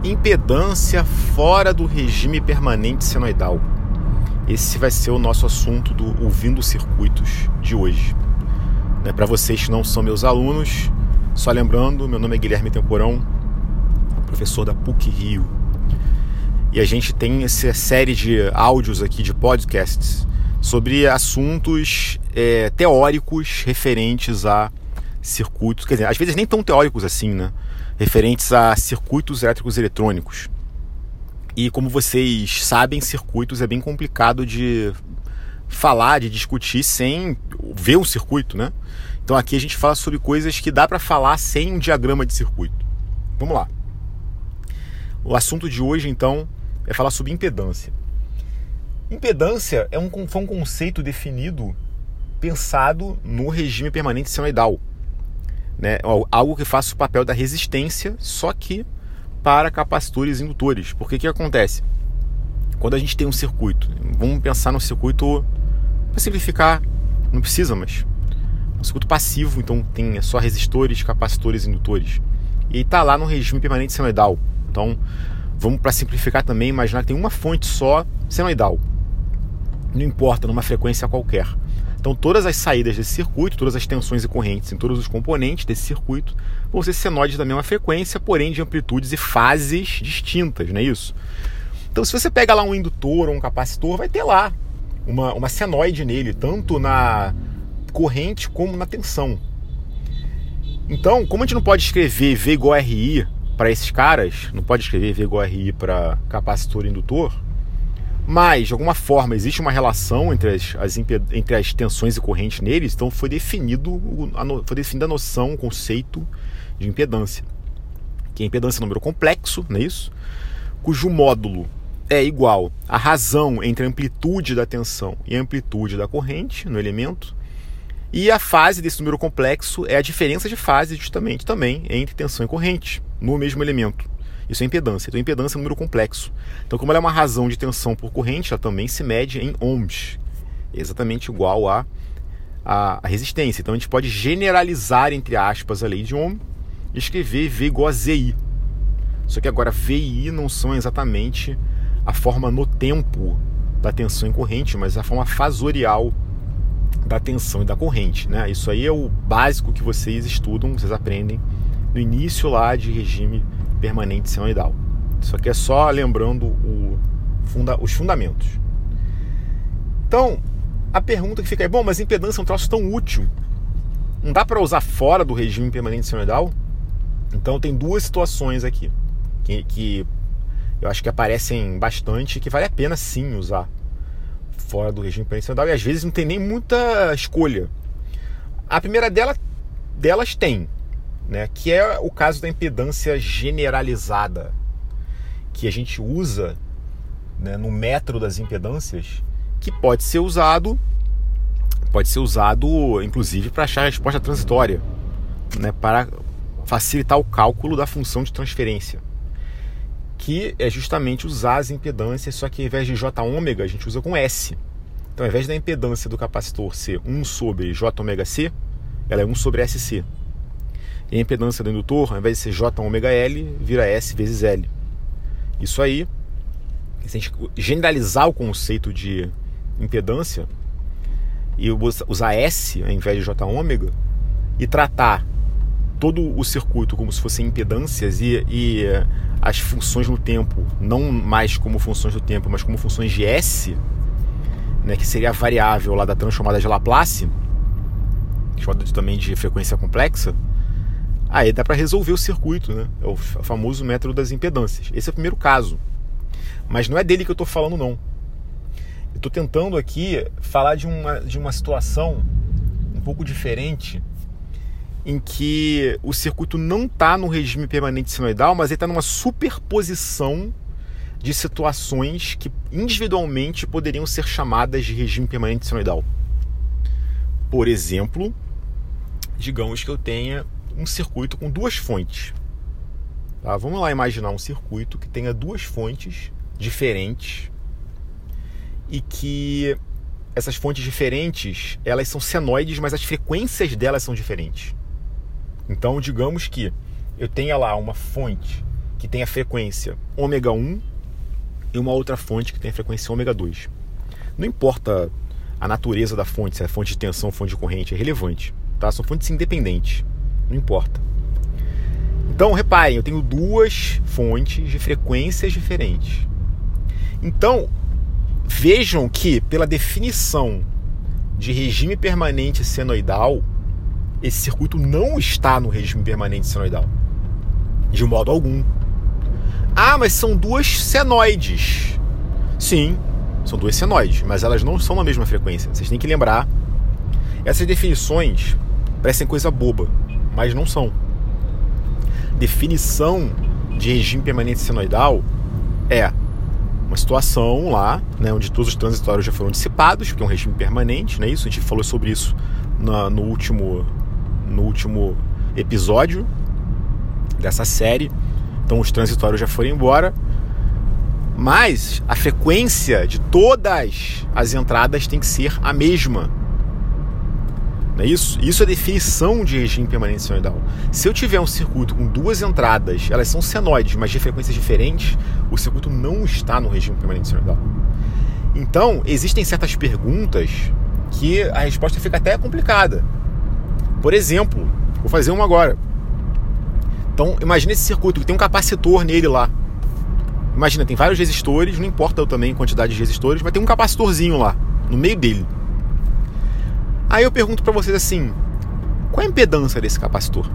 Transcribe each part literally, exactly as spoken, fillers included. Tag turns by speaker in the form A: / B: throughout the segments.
A: Impedância fora do regime permanente senoidal. Esse vai ser o nosso assunto do Ouvindo Circuitos de hoje. Né, para vocês que não são meus alunos, só lembrando, meu nome é Guilherme Temporão, professor da P U C Rio. E a gente tem essa série de áudios aqui, de podcasts, sobre assuntos é, teóricos referentes a circuitos, quer dizer, às vezes nem tão teóricos assim, né? Referentes a circuitos elétricos eletrônicos. E como vocês sabem, circuitos é bem complicado de falar, de discutir sem ver um circuito, né? Então aqui a gente fala sobre coisas que dá para falar sem um diagrama de circuito. Vamos lá. O assunto de hoje, então, é falar sobre impedância. Impedância é um, foi um conceito definido, pensado no regime permanente senoidal. Né? Algo que faça o papel da resistência, só que para capacitores e indutores. Porque o que acontece? Quando a gente tem um circuito, vamos pensar no circuito, para simplificar, não precisa, mas um circuito passivo, então tem só resistores, capacitores e indutores. E está lá no regime permanente senoidal. Então, vamos, para simplificar também, imaginar que tem uma fonte só senoidal. Não importa, numa frequência qualquer. Então todas as saídas desse circuito, todas as tensões e correntes em todos os componentes desse circuito vão ser senoides da mesma frequência, porém de amplitudes e fases distintas, não é isso? Então se você pega lá um indutor ou um capacitor, vai ter lá uma, uma senoide nele, tanto na corrente como na tensão. Então, como a gente não pode escrever V igual a R I para esses caras, não pode escrever V igual a R I para capacitor e indutor, mas, de alguma forma, existe uma relação entre as, as, entre as tensões e correntes neles, então foi, definido, foi definida a noção, o conceito de impedância. Que a impedância é um número complexo, não é isso? Cujo módulo é igual à razão entre a amplitude da tensão e a amplitude da corrente no elemento. E a fase desse número complexo é a diferença de fase, justamente, também, entre tensão e corrente, no mesmo elemento. Isso é impedância. Então, impedância é um número complexo. Então, como ela é uma razão de tensão por corrente, ela também se mede em ohms, exatamente igual a, a, a resistência. Então, a gente pode generalizar, entre aspas, a lei de Ohm e escrever V igual a Z I. Só que agora, V e I não são exatamente a forma no tempo da tensão em corrente, mas a forma fasorial da tensão e da corrente, né? Isso aí é o básico que vocês estudam, vocês aprendem no início lá de regime permanente senoidal. Isso aqui é só lembrando o funda- os fundamentos. Então, a pergunta que fica é, bom, mas impedância é um troço tão útil, não dá para usar fora do regime permanente senoidal? Então tem duas situações aqui que, que eu acho que aparecem bastante, que vale a pena sim usar fora do regime permanente senoidal, e às vezes não tem nem muita escolha. A primeira dela, delas tem, né, que é o caso da impedância generalizada, que a gente usa, né, no método das impedâncias, que pode ser usado, pode ser usado, inclusive, para achar a resposta transitória, né, para facilitar o cálculo da função de transferência, que é justamente usar as impedâncias, só que ao invés de J ômega, a gente usa com S. Então, ao invés da impedância do capacitor ser um sobre J ômega C, ela é um sobre S C. E a impedância do indutor, ao invés de ser J ômega L, vira S vezes L. Isso aí, se a gente generalizar o conceito de impedância e usar S ao invés de J ômega e tratar todo o circuito como se fossem impedâncias e, e as funções no tempo, não mais como funções do tempo, mas como funções de S, né, que seria a variável lá da transformada de Laplace, chamada também de frequência complexa, aí dá para resolver o circuito, né? É o famoso método das impedâncias. Esse é o primeiro caso. Mas não é dele que eu estou falando, não. Eu estou tentando aqui falar de uma, de uma situação um pouco diferente, em que o circuito não está no regime permanente senoidal, mas ele está numa superposição de situações que individualmente poderiam ser chamadas de regime permanente senoidal. Por exemplo, digamos que eu tenha um circuito com duas fontes. Tá? Vamos lá imaginar um circuito que tenha duas fontes diferentes e que essas fontes diferentes, elas são senoides, mas as frequências delas são diferentes. Então, digamos que eu tenha lá uma fonte que que tem a frequência ômega um e uma outra fonte que tem a frequência ômega dois. Não importa a natureza da fonte, se é fonte de tensão ou fonte de corrente, é relevante, tá? São fontes independentes, não importa. Então, reparem, eu tenho duas fontes de frequências diferentes. Então, vejam que, pela definição de regime permanente senoidal, esse circuito não está no regime permanente senoidal, de modo algum. Ah, mas são duas senoides. Sim, são duas senoides, mas elas não são na mesma frequência. Vocês têm que lembrar, essas definições parecem coisa boba, mas não são. Definição de regime permanente senoidal é uma situação lá, né, onde todos os transitórios já foram dissipados, porque é um regime permanente, não é isso? A gente falou sobre isso na, no, último, no último episódio dessa série. Então os transitórios já foram embora, mas a frequência de todas as entradas tem que ser a mesma. Não é isso? Isso é a definição de regime permanente senoidal. Se eu tiver um circuito com duas entradas, elas são senoides, mas de frequências diferentes, o circuito não está no regime permanente senoidal. Então, existem certas perguntas que a resposta fica até complicada. Por exemplo, vou fazer uma agora. Então, imagina esse circuito que tem um capacitor nele lá. Imagina, tem vários resistores, não importa também a quantidade de resistores, mas tem um capacitorzinho lá, no meio dele. Aí eu pergunto para vocês assim, qual é a impedância desse capacitor?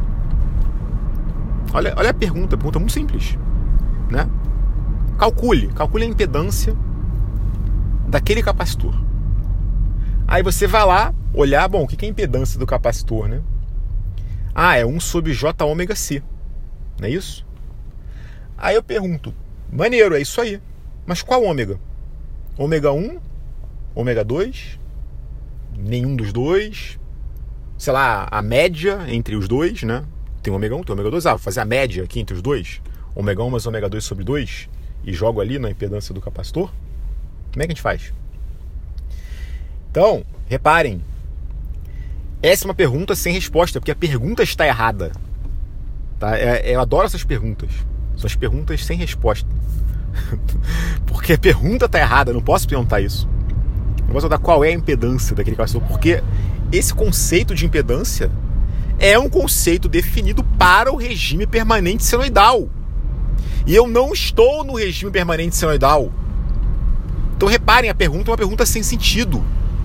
A: Olha, olha a pergunta, a pergunta é muito simples, né? Calcule, calcule a impedância daquele capacitor. Aí você vai lá olhar, bom, o que é a impedância do capacitor, né? Ah, é um sobre J ômega C, não é isso? Aí eu pergunto, maneiro, é isso aí, mas qual ômega? Ômega um? Ômega dois? Nenhum dos dois? Sei lá, a média entre os dois, né? Tem ômega um, tem ômega dois, ah, vou fazer a média aqui entre os dois, ômega um mais ômega dois sobre dois, e jogo ali na impedância do capacitor. Como é que a gente faz? Então, reparem, essa é uma pergunta sem resposta, porque a pergunta está errada, tá? Eu adoro essas perguntas, são as perguntas sem resposta. Porque a pergunta está errada, eu não posso perguntar isso. Eu posso perguntar qual é a impedância daquele capacitor, porque esse conceito de impedância é um conceito definido para o regime permanente senoidal. E eu não estou no regime permanente senoidal. Então reparem, a pergunta é uma pergunta sem sentido.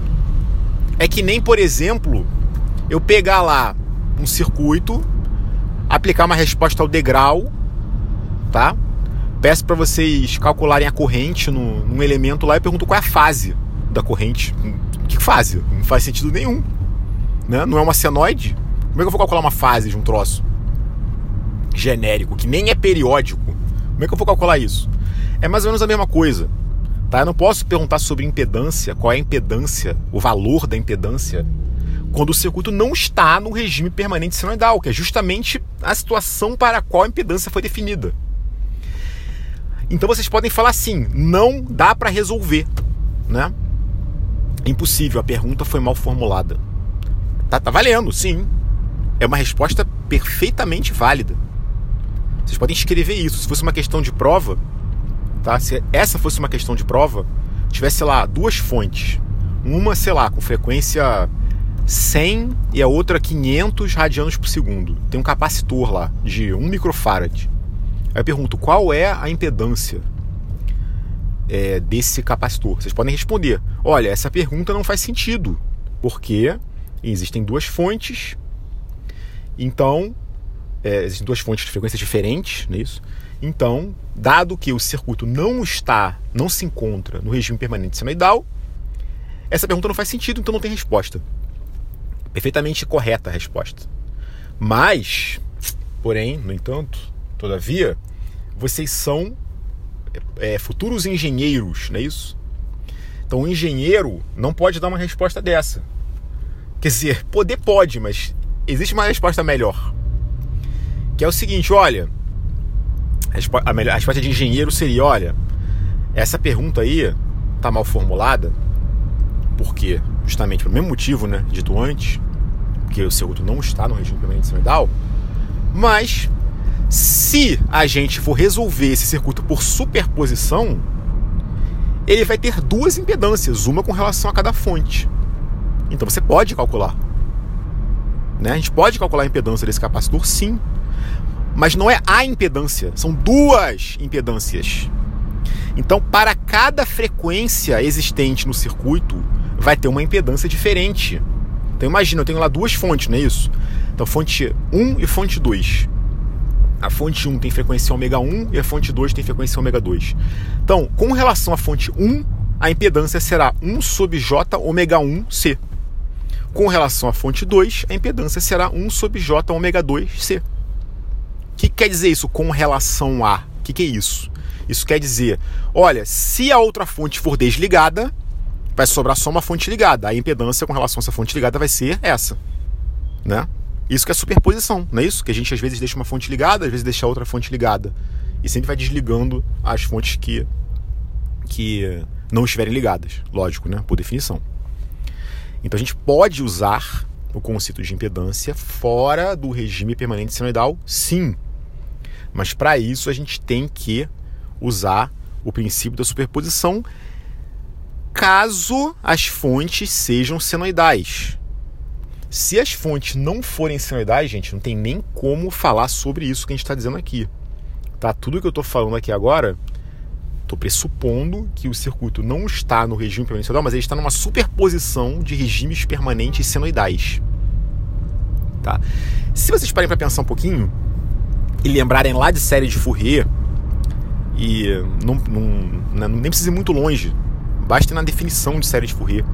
A: É que nem, por exemplo, eu pegar lá um circuito, aplicar uma resposta ao degrau, tá? Peço para vocês calcularem a corrente no, num elemento lá e pergunto qual é a fase da corrente. Que fase? Não faz sentido nenhum, né? Não é uma senoide? Como é que eu vou calcular uma fase de um troço genérico, que nem é periódico? Como é que eu vou calcular isso? É mais ou menos a mesma coisa, tá? Eu não posso perguntar sobre impedância, qual é a impedância, o valor da impedância, quando o circuito não está no regime permanente senoidal, que é justamente a situação para a qual a impedância foi definida. Então vocês podem falar assim, não dá para resolver, né? Impossível, a pergunta foi mal formulada. Tá, tá valendo, sim. É uma resposta perfeitamente válida. Vocês podem escrever isso. Se fosse uma questão de prova, tá? Se essa fosse uma questão de prova, tivesse lá duas fontes. Uma, sei lá, com frequência cem e a outra quinhentos radianos por segundo. Tem um capacitor lá de um microfarad. Aí eu pergunto, qual é a impedância é, desse capacitor? Vocês podem responder, olha, essa pergunta não faz sentido, porque existem duas fontes, então, é, existem duas fontes de frequência diferentes, não é isso? Então, dado que o circuito não está, não se encontra no regime permanente senoidal, essa pergunta não faz sentido, então não tem resposta. Perfeitamente correta a resposta. Mas, porém, no entanto, todavia, vocês são é, futuros engenheiros, não é isso? Então o engenheiro não pode dar uma resposta dessa. Quer dizer, poder pode, mas existe uma resposta melhor. Que é o seguinte, olha, a, melhor, a resposta de engenheiro seria, olha, essa pergunta aí está mal formulada, porque, justamente pelo mesmo motivo, né, dito antes, porque o circuito não está no regime permanente senoidal, mas Se a gente for resolver esse circuito por superposição, ele vai ter duas impedâncias, uma com relação a cada fonte. Então você pode calcular. Né? A gente pode calcular a impedância desse capacitor, sim. Mas não é a impedância, são duas impedâncias. Então, para cada frequência existente no circuito, vai ter uma impedância diferente. Então imagina, eu tenho lá duas fontes, não é isso? Então fonte um e fonte dois. A fonte um tem frequência ômega um e a fonte dois tem frequência ômega dois. Então, com relação à fonte um, a impedância será um sobre J ômega um C. Com relação à fonte dois, a impedância será um sobre J ômega dois C. O que quer dizer isso com relação a? O que, que é isso? Isso quer dizer, olha, se a outra fonte for desligada, vai sobrar só uma fonte ligada. A impedância com relação a essa fonte ligada vai ser essa, né? Isso que é superposição, não é isso? Que a gente às vezes deixa uma fonte ligada, às vezes deixa outra fonte ligada. E sempre vai desligando as fontes que, que não estiverem ligadas, lógico, né? Por definição. Então a gente pode usar o conceito de impedância fora do regime permanente senoidal, sim. Mas para isso a gente tem que usar o princípio da superposição caso as fontes sejam senoidais. Se as fontes não forem senoidais, gente, não tem nem como falar sobre isso que a gente está dizendo aqui. Tá? Tudo que eu estou falando aqui agora, estou pressupondo que o circuito não está no regime permanente senoidal, mas ele está numa superposição de regimes permanentes senoidais. Tá? Se vocês parem para pensar um pouquinho e lembrarem lá de série de Fourier, e não, não, nem precisa ir muito longe, basta ir na definição de série de Fourier.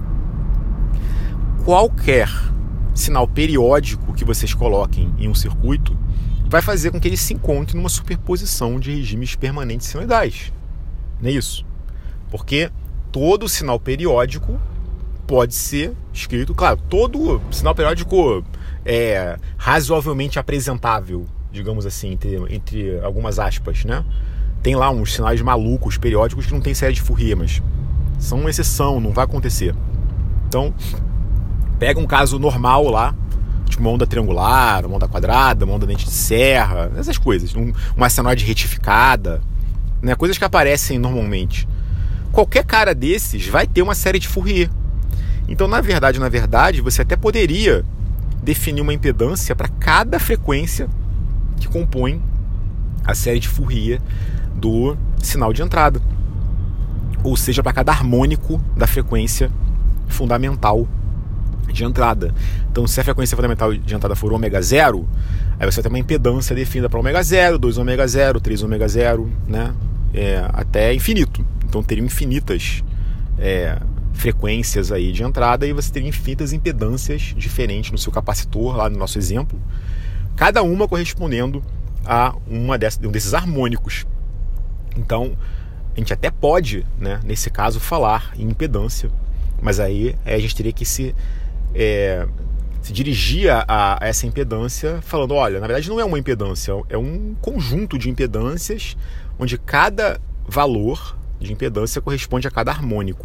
A: Qualquer sinal periódico que vocês coloquem em um circuito vai fazer com que ele se encontre numa superposição de regimes permanentes senoidais. Não é isso? Porque todo sinal periódico pode ser escrito, claro, todo sinal periódico é razoavelmente apresentável, digamos assim, entre, entre algumas aspas, né? Tem lá uns sinais malucos, periódicos, que não tem série de Fourier, mas são uma exceção, não vai acontecer. Então, pega um caso normal lá, tipo uma onda triangular, uma onda quadrada, uma onda dente de serra, essas coisas, um, uma senoide retificada, né? Coisas que aparecem normalmente. Qualquer cara desses vai ter uma série de Fourier. Então, na verdade, na verdade, você até poderia definir uma impedância para cada frequência que compõe a série de Fourier do sinal de entrada. Ou seja, para cada harmônico da frequência fundamental de entrada. Então, se a frequência fundamental de entrada for ômega zero, aí você vai ter uma impedância definida para ômega zero, dois ômega zero, três ômega zero, né? É, até infinito. Então, teriam infinitas é, frequências aí de entrada e você teria infinitas impedâncias diferentes no seu capacitor, lá no nosso exemplo, cada uma correspondendo a uma dessas, um desses harmônicos. Então, a gente até pode, né, nesse caso, falar em impedância, mas aí a gente teria que se, é, se dirigir a, a essa impedância falando, olha, na verdade não é uma impedância, é um conjunto de impedâncias onde cada valor de impedância corresponde a cada harmônico.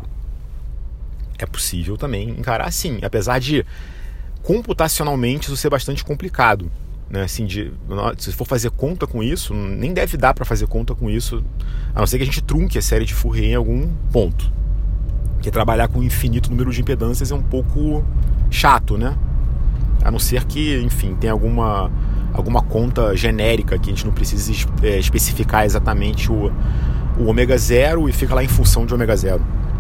A: É possível também encarar assim, apesar de computacionalmente isso ser bastante complicado. Né, assim, de, se for fazer conta com isso, nem deve dar para fazer conta com isso, a não ser que a gente trunque a série de Fourier em algum ponto. Porque trabalhar com um infinito número de impedâncias é um pouco chato, né? A não ser que, enfim, tenha alguma, alguma conta genérica que a gente não precise é, especificar exatamente o, o ômega zero e fica lá em função de ômega zero.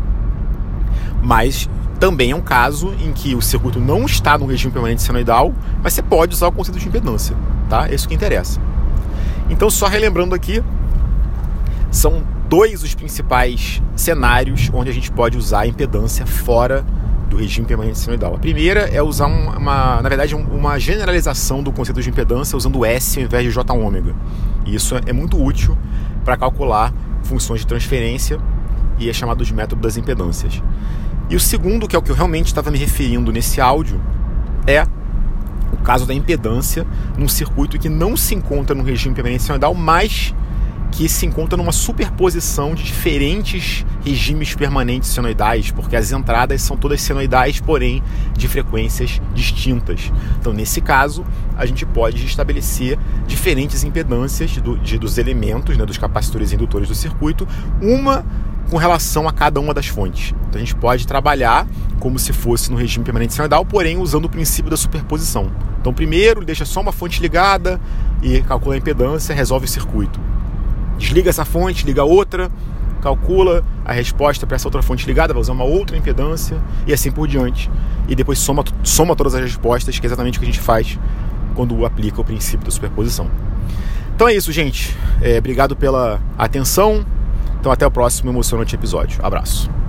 A: Mas também é um caso em que o circuito não está no regime permanente senoidal, mas você pode usar o conceito de impedância, tá? É isso que interessa. Então, só relembrando aqui, são dois os principais cenários onde a gente pode usar a impedância fora do regime permanente senoidal. A primeira é usar uma, uma na verdade, uma generalização do conceito de impedância usando S ao invés de J ômega. E isso é muito útil para calcular funções de transferência e é chamado de método das impedâncias. E o segundo, que é o que eu realmente estava me referindo nesse áudio, é o caso da impedância num circuito que não se encontra no regime permanente senoidal, mas que se encontra numa superposição de diferentes regimes permanentes senoidais, porque as entradas são todas senoidais, porém de frequências distintas. Então, nesse caso, a gente pode estabelecer diferentes impedâncias do, de, dos elementos, né, dos capacitores e indutores do circuito, uma com relação a cada uma das fontes. Então, a gente pode trabalhar como se fosse no regime permanente senoidal, porém usando o princípio da superposição. Então, primeiro, deixa só uma fonte ligada e calcula a impedância, resolve o circuito. Desliga essa fonte, liga outra, calcula a resposta para essa outra fonte ligada, vai usar uma outra impedância e assim por diante. E depois soma, soma todas as respostas, que é exatamente o que a gente faz quando aplica o princípio da superposição. Então é isso, gente. É, obrigado pela atenção. Então até o próximo emocionante episódio. Abraço.